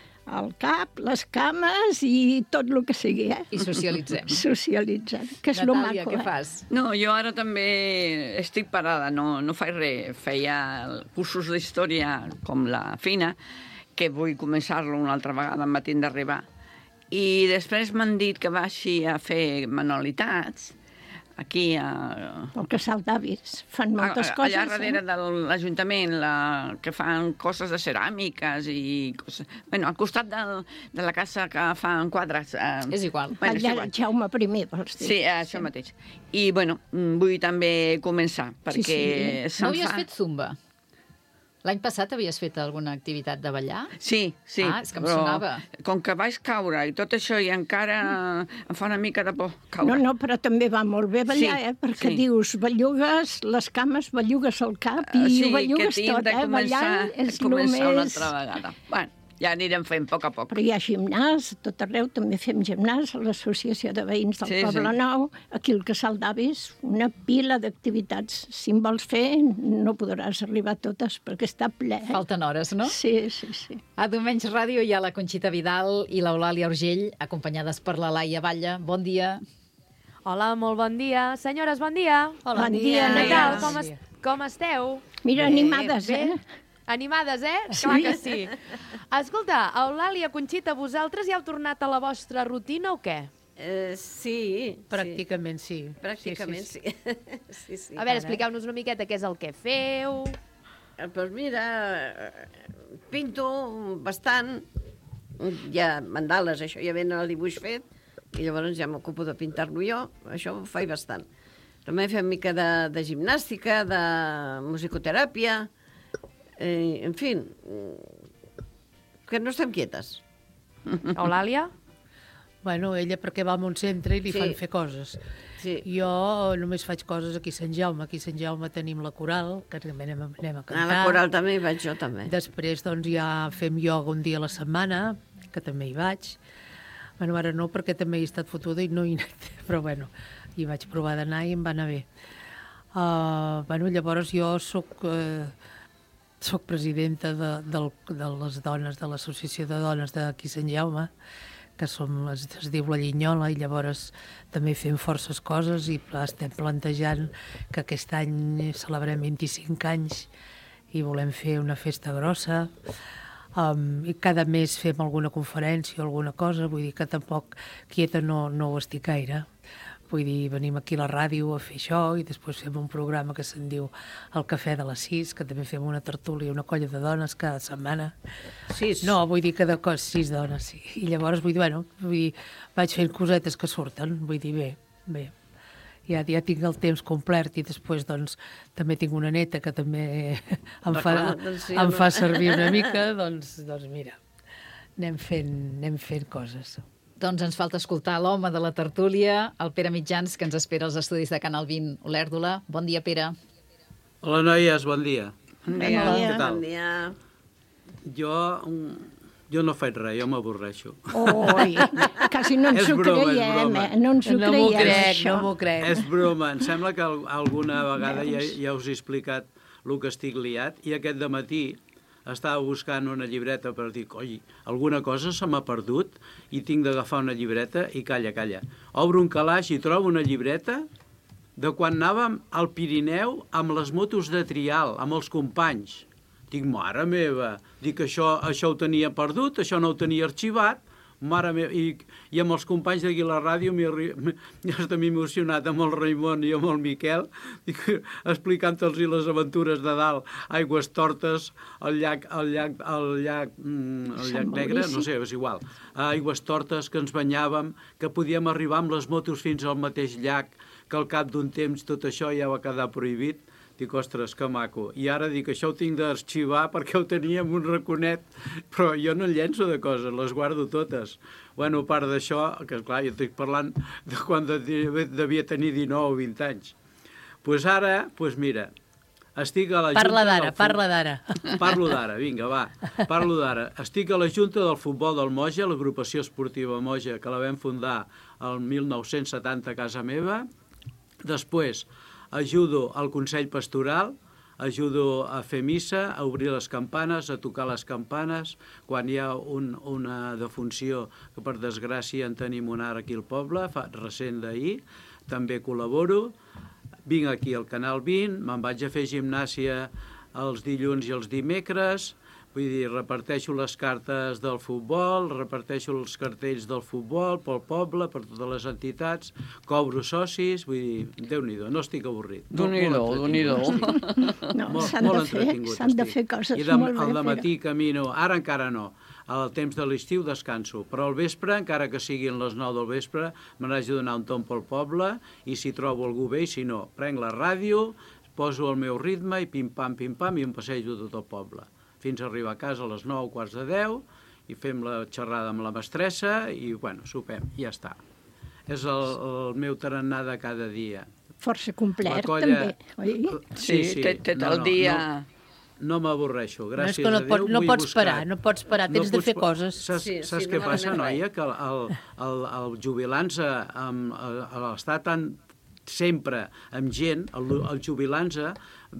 el cap, les cames i tot el que sigui, eh? I socialitzem. Socialitzem, que és lo Natàlia, maco, què eh? fas? No, jo ara també estic parada, no, no faig res. Feia cursos d'història com la Fina, que vull començar-lo una altra vegada, em va tindre d'arribar. I després m'han dit que vagi a fer manualitats, aquí a... El casal d'avis, fan moltes a, coses. allà darrere eh? de l'Ajuntament, la, que fan coses de ceràmiques i coses... Bueno, al costat del, de la casa que fan quadres. Eh, És igual. Bueno, és Allà, igual. Jaume primer, vols dir? Sí, això sí. mateix. I, bueno, vull també començar, perquè Sí, sí. se'm No havies fa... fet zumba? L'any passat havies fet alguna activitat de ballar? Sí, sí. Ah, és que em però sonava. Com que vaig caure i tot això, i encara em fa una mica de por caure. No, no, però també va molt bé ballar, Sí, eh? Perquè sí. dius, bellugues les cames, bellugues el cap i Ah, sí, ho bellugues que tinc tot, de eh? començar, Ballant és el començar una més... altra vegada. Bueno, ja anirem fent a poc a poc. Però hi ha gimnàs, a tot arreu també fem gimnàs, a l'Associació de Veïns del Sí, Poble sí. Nou, aquí al Casal d'Avis, una pila d'activitats. Si en vols fer, no podràs arribar a totes, perquè està ple. Eh? Falten hores, no? Sí, sí, sí. A Diumenge Ràdio hi ha la Conxita Vidal i l'Eulàlia Urgell, acompanyades per la Laia Batlle. Bon dia. Hola, molt bon dia. Senyores, bon dia. Hola, bon dia, Què Nadia. tal? Com, es, com esteu? Mira, Bé, animades, bé. eh? Animades, eh? Sí. Clar que sí. Escolta, Eulàlia, Conxita, vosaltres ja heu tornat a la vostra rutina o què? Eh, sí. Pràcticament sí. Pràcticament sí. sí. sí, sí. A veure, expliqueu-nos una miqueta què és el que feu. Eh, Doncs mira, eh, pinto bastant, hi ha mandales, això ja venen el dibuix fet, i llavors ja m'ocupo de pintar-lo jo, això ho faig bastant. També fem mica de, de gimnàstica, de musicoteràpia, eh, en fi, que no estem quietes. Eulàlia? Bueno, ella perquè va a un centre i li Sí. fan fer coses. Sí. Jo només faig coses aquí a Sant Jaume. Aquí a Sant Jaume tenim la coral, que també anem, a- anem a A cantar. la coral també hi vaig jo, també. Després doncs, ja fem ioga un dia a la setmana, que també hi vaig. Bueno, ara no, perquè també he estat fotuda i no hi he anat, però bueno, hi vaig provar d'anar i em va anar bé. Uh, bueno, llavors jo soc, uh, soc presidenta de, del, de les dones, de l'Associació de Dones d'aquí a Sant Jaume, que som, es, es diu La Llinyola, i llavors també fem forces coses i estem plantejant que aquest any celebrem vint-i-cinc anys i volem fer una festa grossa. Um, i cada mes fem alguna conferència o alguna cosa, vull dir que tampoc quieta no, no ho estic gaire. Vull dir, venim aquí a la ràdio a fer això i després fem un programa que se'n diu El Cafè de les sis, que també fem una tertúlia, una colla de dones cada setmana. Sis? No, vull dir que de cos, sis dones, sí. I llavors, vull dir, bueno, vull dir, vaig fent cosetes que surten, vull dir, bé, bé. Ja, ja tinc el temps complert i després, doncs, també tinc una neta que també em fa, Clar, doncs sí, em home. fa servir una mica, doncs, doncs mira, anem fent, anem fent coses. Doncs ens falta escoltar l'home de la tertúlia, el Pere Mitjans, que ens espera als estudis de Canal vint Olèrdola. Bon dia, Pere. Hola, noies, bon dia. Bon dia. Què tal? Bon dia. Jo, mm, jo no faig res, jo m'avorreixo. Oi, quasi no ens És ho broma, és creiem, broma. eh? No ens ho No m'ho creiem, crec, això. no m'ho crec. És broma, em sembla que al- alguna vegada ja, ja us he explicat el que estic liat, i aquest dematí estava buscant una llibreta per dir, coi, alguna cosa se m'ha perdut i tinc d'agafar una llibreta i calla, calla. Obro un calaix i trobo una llibreta de quan anàvem al Pirineu amb les motos de trial, amb els companys. Dic, mare meva, dic, això, això ho tenia perdut, això no ho tenia arxivat, Mare meva, i, i amb els companys d'aquí a la ràdio ja estem emocionat amb el Raimon i amb el Miquel, dic, explicant-los les aventures de dalt, aigües tortes, el llac, el llac, el llac, el llac negre, no sé, és igual, aigües tortes, que ens banyàvem, que podíem arribar amb les motos fins al mateix llac, que al cap d'un temps tot això ja va quedar prohibit. Dic, ostres, que maco. I ara dic, això ho tinc d'arxivar perquè ho tenia en un raconet, però jo no llenço de coses, les guardo totes. Bueno, a part d'això, que esclar, jo estic parlant de quan devia tenir dinou o vint anys. Doncs pues ara, doncs pues mira, estic a la Junta... Parla d'ara, parla d'ara. Parlo d'ara, vinga, va, parlo d'ara. Estic a la Junta del Futbol del Moja, l'agrupació esportiva Moja, que la vam fundar el mil nou-cents setanta a casa meva. Després, ajudo al Consell Pastoral, ajudo a fer missa, a obrir les campanes, a tocar les campanes, quan hi ha un, una defunció, que per desgràcia en tenim una ara aquí al poble, fa, recent d'ahir, també col·laboro. Vinc aquí al Canal vint, me'n vaig a fer gimnàsia els dilluns i els dimecres, vull dir, reparteixo les cartes del futbol, reparteixo els cartells del futbol pel poble, per totes les entitats, cobro socis, vull dir, Déu-n'hi-do, no estic avorrit. Déu-n'hi-do, Déu-n'hi-do. No, s'han de fer, s'han de fer coses I de, molt bé. al dematí camino, ara encara no, al temps de l'estiu descanso, però al vespre, encara que siguin les nou del vespre, me n'haig de donar un tomb pel poble, i si trobo algú bé, i si no, prenc la ràdio, poso el meu ritme, i pim-pam, pim-pam, i em passejo tot el poble, fins a arribar a casa a les nou, quarts de deu, i fem la xerrada amb la mestressa, i, bueno, sopem, i ja està. És el, el meu tarannà de cada dia. Força complet, colla... també, oi? Sí, sí, té, té no, el dia... No, no m'avorreixo, gràcies no és que no a Déu. Pot, no pots buscar. parar, no pots parar, tens no de fer coses. Saps, sí, saps sí, què no passa, noia? Que el, el, el, el jubilant-se està tan sempre amb gent, el, el jubilant-se,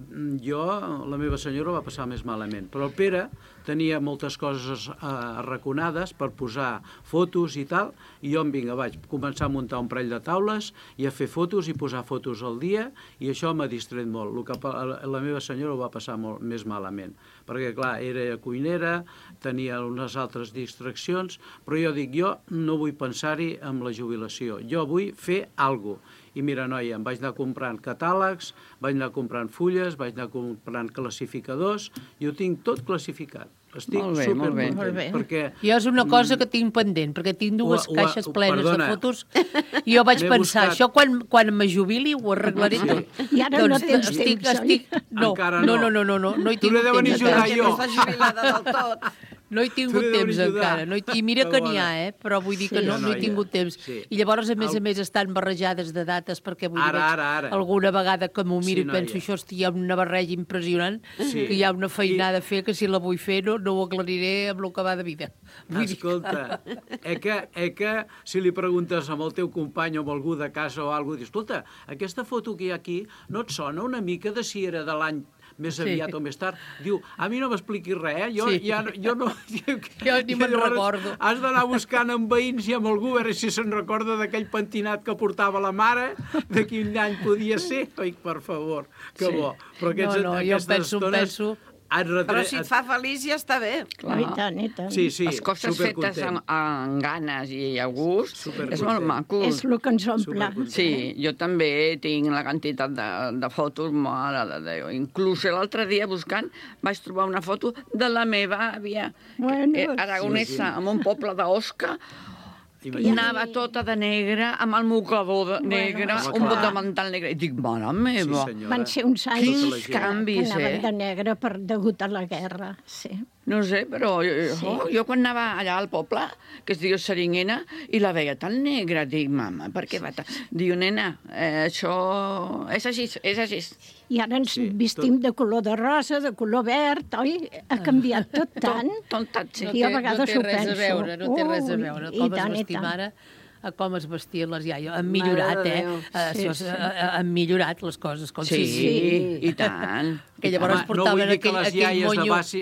jo, la meva senyora va passar més malament, però el Pere tenia moltes coses eh, arraconades per posar fotos i tal, i jo em vinga, vaig començar a muntar un parell de taules i a fer fotos i posar fotos al dia, i això m'ha distret molt. El que, la meva senyora ho va passar molt més malament, perquè clar, era cuinera, tenia unes altres distraccions, però jo dic, jo no vull pensar-hi amb la jubilació, jo vull fer alguna cosa. I mira, noia, em vaig anar comprant catàlegs, vaig anar comprant fulles, vaig anar comprant classificadors, i ho tinc tot classificat. Estic molt bé, super molt bé. content, perquè... Jo és una cosa que tinc pendent, perquè tinc dues Ua, ua, caixes plenes perdona. de fotos, i jo vaig M'he pensar, buscat- això quan, quan me jubili ho arreglaré Sí. tot. I ara no tens estic, temps, estic, oi? no, Encara no, no. no, no, no, no, no he Tu li tingut deuen temps. ajudar encara. jo. No està jubilada del tot. No he tingut Tu li deuen temps ajudar. encara, no he, i mira que n'hi ha, eh? Però vull dir que Sí. no, no he Noia, tingut temps. sí. I llavors, a més El- a més, estan barrejades de dates, perquè vull dir, Ara, veig ara, ara. alguna vegada que m'ho miro Sí, i penso, noia. això, hosti, hi ha una barreja impressionant, Sí. que hi ha una feinada a fer, que si la vull fer no, no ho aclariré amb el que va de vida. Vull dir que- Escolta, eh que, eh que si li preguntes amb el teu company o amb algú de casa o alguna cosa, dius, escolta, aquesta foto que hi ha aquí no et sona una mica de si era de l'any més Sí. aviat o més tard? Diu, a mi no m'expliquis res, eh? Jo, Sí. ja, jo no... Jo ni me'n Llavors, recordo. Has d'anar buscant amb veïns i amb algú, a veure si se'n recorda d'aquell pentinat que portava la mare, de quin any podia ser. Ai, per favor, que Sí. bo. Però aquests, No, no, jo aquestes penso, estones... penso... Et retre... Però si et fa feliç ja està bé. Clar. I tant, i tant. Sí, sí, Les coses fetes amb, amb ganes i a gust és molt maco. És el que ens omple. Supercontent. Sí, jo també tinc la quantitat de, de fotos, mare de Déu. Inclús l'altre dia buscant vaig trobar una foto de la meva àvia, Bueno, eh, aragonesa, sí. en un poble d'Osca. Imagina't. Anava tota de negre, amb el mocador de negre, home, un clar. bot de mental negre. I dic, mare meva, Sí, senyora. Van ser uns anys Quins que, canvis, que anaven eh? de negre per, degut a la guerra. Sí. no sé, però jo, Sí. oh, jo quan anava allà al poble, que es diu Seringuena, i la veia tan negra, dic, mama, per què va tan... Diu, nena, eh, això és així, és així. I ara ens Sí, vestim de color de rosa, de color verd, oi? Ha canviat tot tant. Tot, tot, sí. I a vegades no té ho res a penso. veure, no té res a Ui, veure. i Com tant, es i vestim tant. ara, a com es vestien les iaies. Han millorat, Mare de eh? Déu. Eh, Sí, Això, sí. eh, eh, han millorat les coses. Com Sí, si- i tant. Que llavors Home, no portaven vull dir que aquell, les aquell iaies de monyo... Bassi...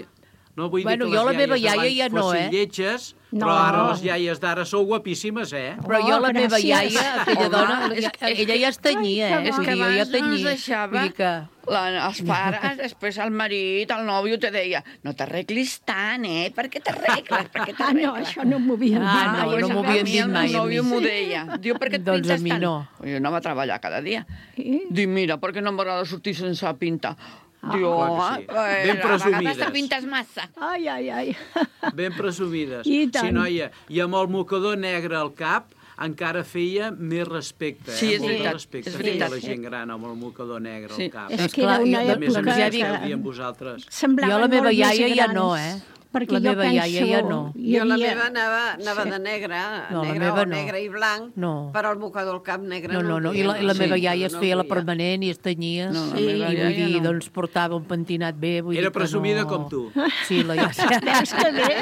No vull Bueno, dir que jo la les meva iaies iaia d'abans ja no, fossin eh? lletges, No. però ara les iaies d'ara sou guapíssimes, eh? Però jo, la meva gràcies. iaia, aquella Home, dona, és que- ella ja es tenyia, eh? És Vull que dir, jo ja abans no ens tenyia. deixava Vull dir que... la, els pares, després el marit, el nòvio te deia no t'arreglis tant, eh? Per què t'arregles? Per què Ah, no, això no m'ho havien dit Ah, no, mai. no m'ho havien dit mai El a meu mi. nòvio m'ho deia. Diu, per què et Doncs a pintes mi tant? no. Jo anava a treballar cada dia. Diu, mira, per què no m'agrada sortir sense pintar? Diu, clar que sí. ah, eh, Ben a vegades presumides. te pintes massa. Ai, ai, ai. Ben presumides. I tant. Sí, noia, i amb el mocador negre al cap encara feia més respecte, eh? Sí, és Molt de veritat, respecte és feia veritat. la gent gran amb el mocador negre Sí. al cap. És que era una I a més a època més que- us gaudien vosaltres. Semblaven Jo la meva molt més iaia ja grans, no, eh? Perquè La jo meva penso, iaia ja no. hi Jo la havia- meva anava, anava Sí. de negre, No, la negre meva o no. negre i blanc, No. però el mocador al cap negre No, no, no, el no. I duia, la, i la no. meva Sí, iaia es no feia el la duia. permanent i es tenyia. No, la Sí. meva I vull iaia dir, no. doncs portava un pentinat bé. Vull Era dir que presumida no... com tu. Sí, la iaia. Veus que bé?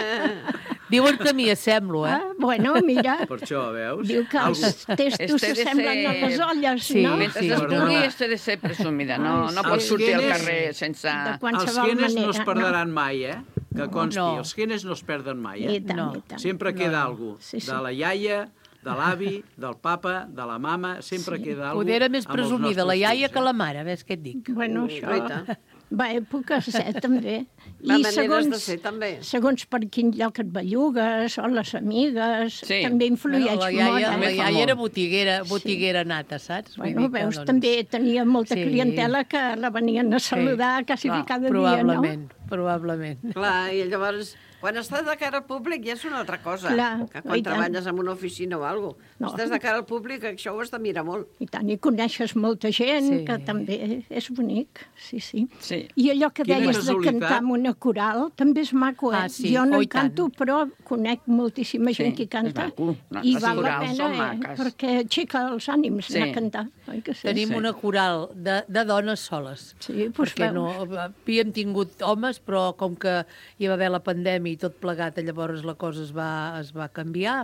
Diuen que m'hi assemblo, eh? Ah, bueno, mira, Per això, veus? diu que els testos Este de s'assemblen a ser- les olles, Sí, no? Mentre sí. es Perdona. pugui, este de ser presumida. No, no Ai, pots sí. sortir al Els carrer sense... De Els qualsevol genes manera. no es perdran mai, eh? Que consti, No. els genes no es perden mai, eh? I tant, No. i tant. Sempre queda algú. Sí, sí. De la iaia, de l'avi, del papa, de la mama, sempre Sí. queda algú Poder era més amb els presumida la nostres iaia fills, que la mare, ves què et dic? Bueno, això... Va èpoques, eh, també. Va I maneres segons, de ser, també. segons per quin lloc et bellugues, o les amigues, Sí. també influeix Bueno, la molt. iaia, eh? la fa iaia molt. era botiguera, botiguera nata, saps? Vull Bueno, dir que, veus, doncs, també tenia molta Sí. clientela que la venien a saludar quasi clar, cada dia, probablement, probablement. Clar, i llavors, quan estàs de cara al públic ja és una altra cosa. Clar, que i quan tant. treballes en una oficina o alguna cosa. No. Estàs de cara al públic, això ho has de mirar molt. no? I tant, i coneixes molta gent, Sí. que també és bonic, sí, sí. Sí. I allò que Quina deies de casualitat. cantar amb una coral també és maco, eh? Ah, sí, Jo no oh, hi i tant. canto, però conec moltíssima gent Sí, que hi canta. és maco. No, I les val la corals pena, són eh? maques. Perquè aixeca els ànims Sí. anar a cantar. Oi que sí? Tenim Sí. una coral de, de dones soles. Sí, doncs perquè veus. no, havíem tingut homes, però com que hi va haver la pandèmia i tot plegat, llavors la cosa es va, es va canviar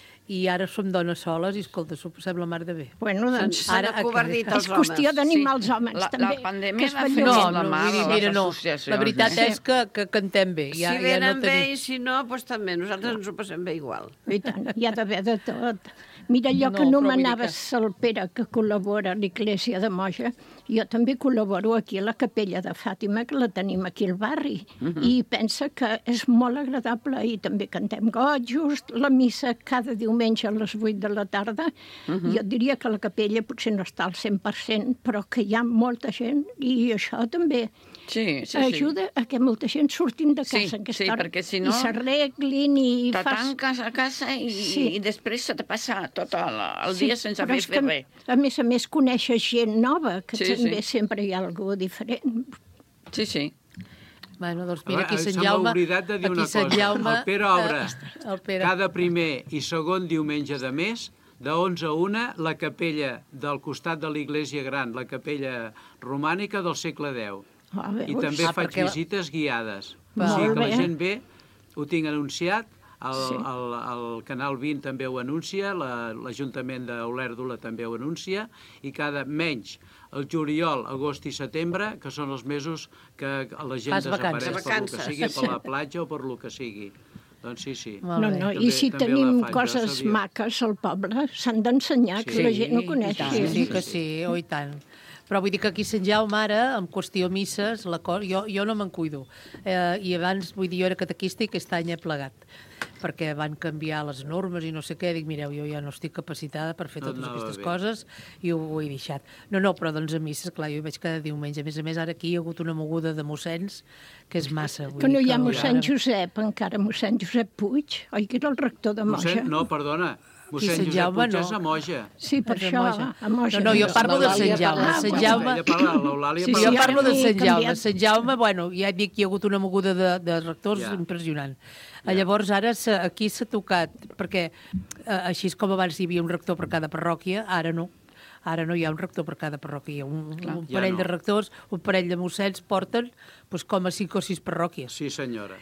i ara som dones soles i, escolta, s'ho passem la mar de bé. Bueno, doncs, S'han Ara- acovardit és els homes. qüestió d'animar els homes, La, també. la pandèmia que es va fer belluguen. No, molt de no, mal vull dir, a les mira, no. associacions. La veritat eh? és que, que cantem bé. Ja, si ja venen no bé tenim... i si no, doncs també. Nosaltres ens ho passem bé igual. I tant, hi ha d'haver de tot. Mira, allò No, que però vull dir anomenaves el Pere, que col·labora a l'Església de Moja, jo també col·laboro aquí a la capella de Fàtima, que la tenim aquí al barri. I pensa que és molt agradable i també cantem goig, just la missa cada diumenge a les vuit de la tarda. Jo diria que la capella potser no està al cent per cent, però que hi ha molta gent i això també Sí, sí, sí. ajuda a que molta gent surtin de casa Sí, a aquesta sí, hora perquè si no- i s'arreglin i Te fas... tanques a casa i, Sí. i després se te passa tot el, el Sí, dia sense però haver és fet que, res. a més a més, coneixes gent nova, que Sí, també sí. sempre hi ha algú diferent. Sí, sí. Bueno, doncs mira, aquí Ah, Sant se m'ha Jaume... oblidat de dir aquí una Sant cosa. Jaume, El Pere obre eh, el Pere. cada primer i segon diumenge de mes, de onze a una, la capella del costat de l'Iglésia Gran, la capella romànica del segle deu. Ah, I veus? també Ah, faig perquè la- visites guiades. O Molt sigui que la bé. gent ve, ho tinc anunciat, el, Sí. el, el Canal vint també ho anuncia, la- l'Ajuntament d'Olèrdola també ho anuncia, i cada menys el juliol, agost i setembre, que són els mesos que la gent Fas desapareix vacances. per lo que Vacances. sigui, per la platja o per lo que sigui. Doncs sí, sí. Molt No, bé. no, També- i si també tenim la faig, coses ja sabia. maques al poble, s'han d'ensenyar, que la gent ho i coneixi. tant, sí que sí, oh, i tant. Però vull dir que aquí a Sant Jaume ara, en qüestió misses, la co... jo, jo no me'n cuido. Eh, I abans, vull dir, jo era catequista i aquest any he plegat perquè van canviar les normes i no sé què. Dic, mireu, jo ja no estic capacitada per fer No et totes anava aquestes bé. coses i ho, ho he deixat. No, no, però doncs a misses, clar, jo hi vaig cada diumenge. A més a més, ara aquí hi ha hagut una moguda de mossens que és massa. Vull Que no dir hi ha que mossèn ara- Josep, encara, mossèn Josep Puig, oi que era el rector de Moja? Mossèn, no, perdona. Mossèn Sant Josep Jaume, Puig no. és a Moja. Sí, per És a això, Moja. a Moja. No, no, jo parlo de Sant Jaume. Ah, Sant bueno. Jaume... Ella parla, l'Eulàlia Sí, Sí, sí, jo parla... parlo de ara Sant m'he Jaume. canviat. Sant Jaume, bueno, ja et dic que hi ha hagut una moguda de, de rectors Ja. impressionant. Llavors, ara s'ha- aquí s'ha tocat, perquè eh, així com abans hi havia un rector per cada parròquia, ara no. Ara no hi ha un rector per cada parròquia. Hi ha un, un Ja parell no. de rectors, un parell de mossens porten doncs, com a cinc o sis parròquies. Sí, senyora.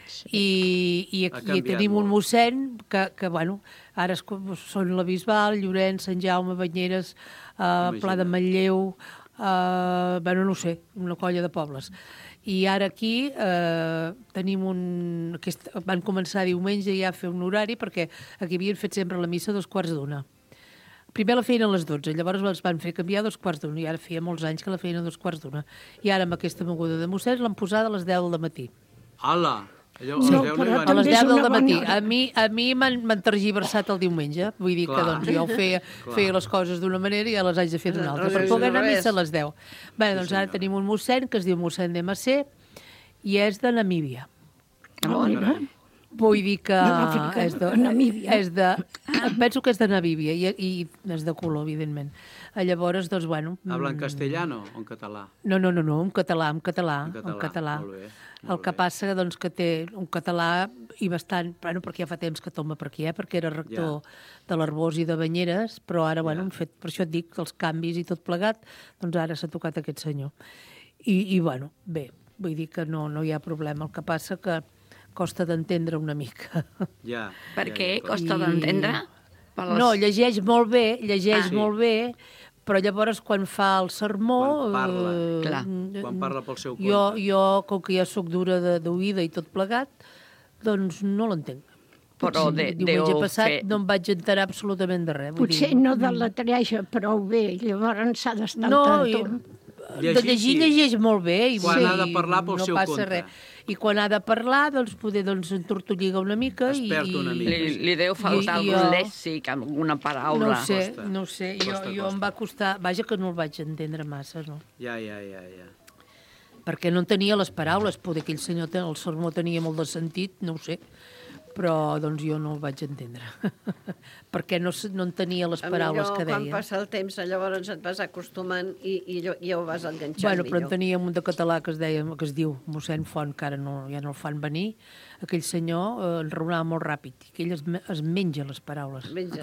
I, i Ha aquí canviat tenim un molt. mossèn que, que bueno, ara es, són la Bisbal, Llorenç, Sant Jaume, Banyeres, eh, Pla de Manlleu, eh, bueno, no ho sé, una colla de pobles. I ara aquí eh, tenim un... Aquest, van començar diumenge ja a fer un horari perquè aquí havien fet sempre la missa a dos quarts d'una. Primer la feien a les dotze, llavors els van fer canviar a dos quarts d'una, i ara feia molts anys que la feien a dos quarts d'una. I ara amb aquesta moguda de mossèn l'han posada a les deu del matí. Ala! Allò, Sí, no, no hi van... a les deu del matí. A mi, a mi m'han m'han tergiversat el diumenge. Vull dir Clar. que doncs, jo feia, Clar. feia les coses d'una manera i ja les haig de fer d'una altra. Per Al poder anar a revés. missa a les deu. Bé, doncs ara tenim un mossèn que es diu mossèn de Massé i és de Namíbia. Ah, mira. Vull dir que De l'Àfrica, és de, Namíbia. és de, penso que és de Namíbia i, i és de color, evidentment. Llavors, doncs, bueno... Habla en castellano o en català? No, no, no, no, en català, en català. En català, en català. molt bé, El que passa doncs, que té un català i bastant... Bueno, perquè ja fa temps que toma per aquí, eh? Perquè era rector de l'Arbós i de Banyeres, però ara, bueno, hem fet, per això et dic, els canvis i tot plegat, doncs ara s'ha tocat aquest senyor. I, i bueno, bé, vull dir que no, no hi ha problema. El que passa que costa d'entendre una mica. Ja. Per ja, què? ja, clar. Costa d'entendre? Per les- No, llegeix molt bé, llegeix Ah. molt bé, però llavors quan fa el sermó... Quan parla. eh, Clar. Quan parla pel seu compte. Jo, jo, com que ja sóc dura de- d'oïda i tot plegat, doncs no l'entenc. Però de- Diumenge deu passat fer- no em vaig enterar absolutament de res. vull Potser dir, no de la treja prou bé, llavors s'ha d'estar No, al i- tanto. de llegir, llegeix molt bé. I Quan sí, ha de parlar pel no seu passa compte. res. I quan ha de parlar, doncs, poder doncs, entortolliga una mica. Es perd i, una mica. Li, li deu faltar i- i algun jo- lèxic, alguna paraula. No ho sé, Costa. no ho sé. Jo, Costa, jo em va costar... Vaja, que no el vaig entendre massa, no? Ja, ja, ja, ja. Perquè no entenia les paraules. Poder aquell senyor, ten- el sermó tenia molt de sentit, no ho sé. Però, doncs, jo no el vaig entendre. Perquè no, s- no entenia les paraules Millor, que quan deia. passa el temps, llavors et vas acostumant i, i allò- ja ho vas enganxant Bueno, però en millor. teníem un de català que es deia, que es diu mossèn Font, que ara no, ja no el fan venir. Aquell senyor eh, enraonava molt ràpid, i que ell es, me- es menja les paraules. Menja.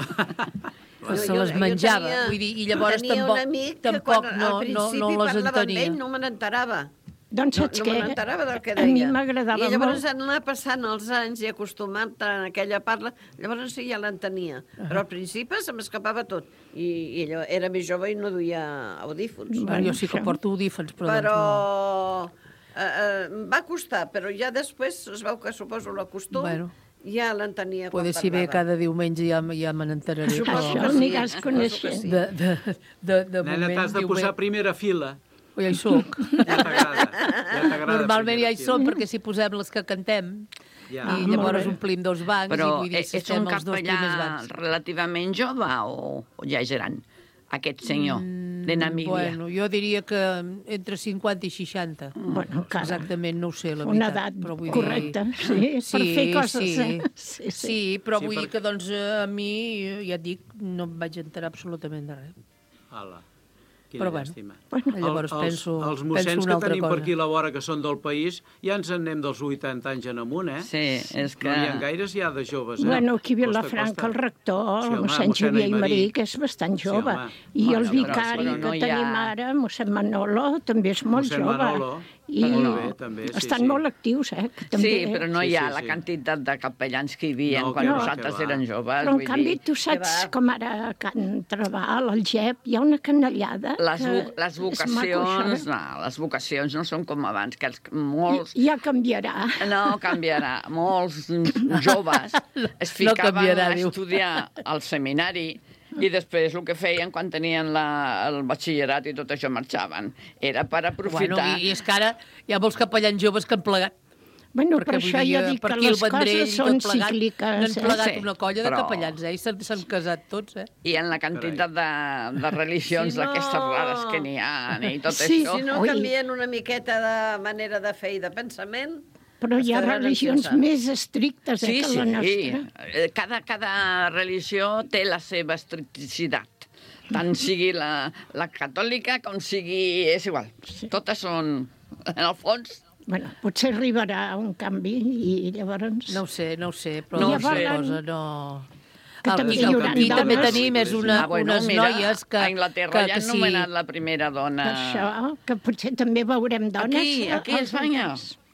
Se les menjava, vull dir, i llavors tenia tampoc, un amic que tampoc quan no, al no, principi no les parlava amb entenia. ell, no me n'enterava. Doncs saps no, no què? me n'enterava del que A deia. mi m'agradava I llavors molt. anar passant els anys i acostumant-te a aquella parla, llavors sí, ja l'entenia. Però al principi se m'escapava tot. I, I allò, era més jove i no duia audífons. Bueno, jo sí que porto audífons, però, Però doncs eh, eh, em va costar, però ja després es veu que suposo l'acostum, Bueno. ja l'entenia no. quan Poder si ve parlava. cada diumenge ja, ja me n'enteraré. Suposo però- que sí, aniràs suposo coneixent. que sí. De, de, de, de Nena, moment, t'has de diumenge- posar a primera fila. Oh, ja hi soc. Ja t'agrada. Ja t'agrada Normalment ja hi primera som, fila. perquè si posem les que cantem, Ja. i Ah, llavors molt bé. omplim dos bancs, Però i vull dir, és si és estem un els dos primers capellà bancs. relativament jove o, o ja és gran, aquest senyor de Namíbia? Bueno, jo diria que entre cinquanta i seixanta. Bueno, encara. Exactament, no ho sé, la Una veritat. edat però vull correcta, dir... sí, per fer coses, sí. eh? Sí, Sí, sí. sí. sí però Sí, vull dir perquè- que, doncs, eh, a mi, ja et dic, no em vaig enterar absolutament de res. Ala. Quina Però bueno, llàstima. bueno, llavors els, penso- Els penso mossens una que altra tenim per cosa. aquí a la vora, que són del país, ja ens en anem dels vuitanta anys en amunt, eh? Sí, és que... No n'hi ha gaires ja de joves, eh? Bueno, aquí a Costa, Vilafranca costa. el rector, Sí, el home, mossèn mossèn Xavier Aymerí. Aymerí, que és bastant Sí, jove. home. I Bueno, el però- vicari però no que hi ha- tenim ara, mossèn Manolo, també és molt Mossèn jove. Manolo, I molt bé, també, sí, estan sí. molt actius, eh? Que també... Sí, però no Sí, hi ha sí, la sí. quantitat de capellans que hi havia No, quan que va, nosaltres que va. eren joves. Però, en vull canvi, dir, tu saps com ara a Can Trabal, al Gep, hi ha una canellada les, que vo les és maco, vocacions, això, no, les vocacions no són com abans, que els, eh? molts... I, ja canviarà. No canviarà. Molts joves es No ficaven canviarà, a diu. estudiar al seminari i després el que feien quan tenien la, el batxillerat i tot això marxaven. Era per Bueno, aprofitar... i, i és que ara hi ha molts capellans joves que han plegat. Bueno, Perquè, per vull això dir, jo dic per que aquí el les Vendrell coses i són tot plegat, cícliques. n'han eh? plegat Sí, una colla de però- capellans, eh? I s'han s'han casat tots, eh? I en la quantitat de, de religions Si no- d'aquestes rares que n'hi ha i tot Sí, això... Si no Ui. canvien una miqueta de manera de fer i de pensament... Però hi ha es quedaran religions sense. més estrictes eh, Sí, que sí. la nostra. Eh, Cada, cada religió té la seva estricticitat. Tant sigui la, la catòlica com sigui... És igual. Totes són, en el fons... Bueno, potser arribarà un canvi i llavors... No ho sé, no ho sé, però No no ho sé sé. cosa, no... Que Ah, també i hi el hauran que aquí també dones. tenim és una, Ah, bueno, unes mira, noies que... a Anglaterra que, ja que han nomenat la primera dona... Per això, que potser també veurem dones... Aquí, aquí a als Espanya. voltants.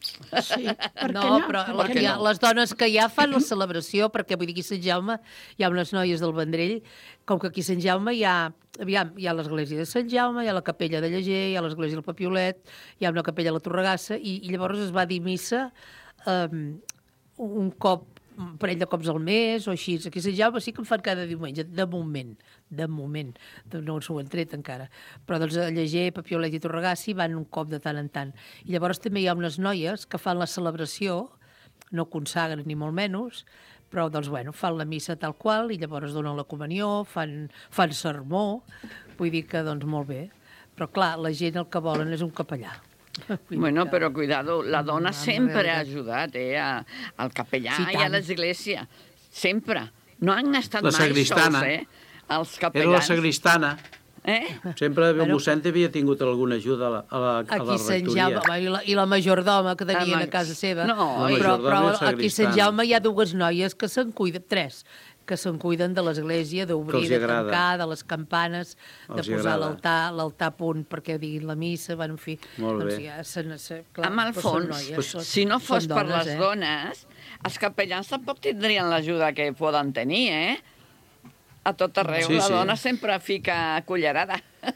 Sí, per què No, no? però Per la, què que hi ha, no? les dones que hi ha fan la celebració, perquè vull dir, aquí a Sant Jaume hi ha unes noies del Vendrell, com que aquí a Sant Jaume hi ha, aviam, hi ha l'església de Sant Jaume, hi ha la capella de Lleger, hi ha l'església del Papiolet, hi ha una capella a la Torregassa, i, i llavors es va dir missa um, un cop, un parell de cops al mes o així. Aquí a Sant Jaume sí que en fan cada diumenge, de moment, de moment. No s'ho han tret encara. Però doncs a Lleger, Papiolet i Torregassi van un cop de tant en tant. I llavors també hi ha unes noies que fan la celebració, no consagren ni molt menys, però doncs, bueno, fan la missa tal qual i llavors donen la comunió, fan, fan sermó, vull dir que doncs molt bé. Però clar, la gent el que volen és un capellà. Bueno, però cuidado, la dona Mm, sempre en ha ajudat eh, a, al capellà Sí, i a tant. l'església. Sempre. No han estat La mai sagristana. sols, eh? Els Era capellans. la sagristana. Eh? Sempre el Bueno. mossèn havia tingut alguna ajuda a la, a la, a Aquí la a Sant rectoria. Jaume, home, i la, i la majordoma que tenien Ah, a casa seva. no, La però, majordoma però i la aquí a Sant sagristana. Jaume hi ha dues noies que se'n cuiden, tres, que se'n cuiden de l'església, Que d'obrir, els de agrada. tancar, de les campanes, de Els posar agrada. l'altar l'altar a punt perquè diguin la missa, bueno, en fi. Molt doncs bé. ja, se, se, clar, Amb el però són fons, noies, pues, són- si no fos són per dones, les eh? dones, els capellans tampoc tindrien l'ajuda que poden tenir, eh? A tot arreu, Sí, la sí. dona sempre fica cullerada.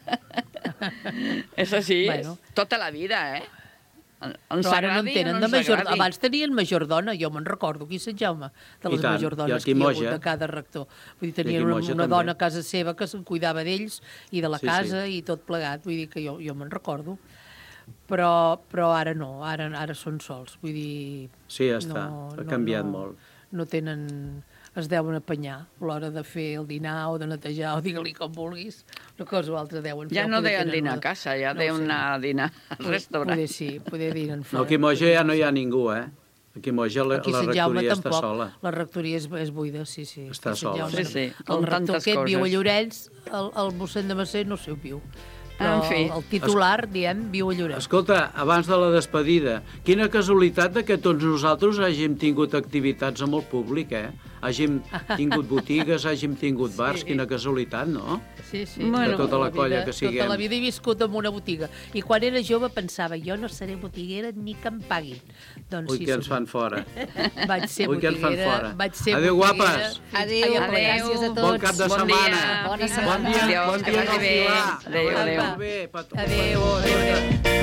És així, Bueno. tota la vida, eh? Ens Però ara no en agradi o tenen no de ens major... agradi. Abans tenien majordona, jo me'n recordo, aquí a Sant Jaume, de I les tant, majordones i que aquí hi ha hagut Moja. de cada rector. Vull dir, I aquí tenien una, Moja una també. dona a casa seva que se'n cuidava d'ells i de la Sí, casa sí. i tot plegat, vull dir que jo, jo me'n recordo. Però, però ara no, ara, ara són sols, vull dir... Sí, ja està, ha canviat no, molt. No tenen... Es deuen apanyar a l'hora de fer el dinar o de netejar o digue-li com vulguis. Una cosa o altra deuen fer. Ja no poder deuen tenen dinar una- a casa, ja no ho deuen sé. anar a dinar al restaurant. Poder sí, poder dinen No, fora. aquí a Moja ja no hi ha ningú, eh? Aquí a Moja la, Aquí a la Sant Jaume rectoria està tampoc. sola. La rectoria és, és buida, sí, sí. Està Aquí a Sant sola. Jaume Sí, no. sí, El com rector tantes aquest viu a coses. Llorenç, el, el mossèn de Macer no sé on viu. Però En fi. el titular, diem, viu a Llorenç. Escolta, abans de la despedida, quina casualitat de que tots nosaltres hàgim tingut activitats amb el públic, eh? Hàgim tingut botigues, hàgim tingut bars, Sí. quina casualitat, no? Sí, sí. De tota la colla vida, que siguem. Tota la vida he viscut en una botiga. I quan era jove pensava, jo no seré botiguera ni que em paguin. Doncs Ui, sí, que ens soc. fan fora. Vaig ser Ui, que ens fan botiguera. fora. Vaig ser Adéu, botiguera. guapes. Adéu, Adéu. gràcies a tots. Bon cap de Bon setmana. dia. Bona Bon setmana. dia, Adéu, bon que dia, vagi bé. Pilar. Adéu, adéu. Molt bé, Pat- Adéu, adéu, adéu.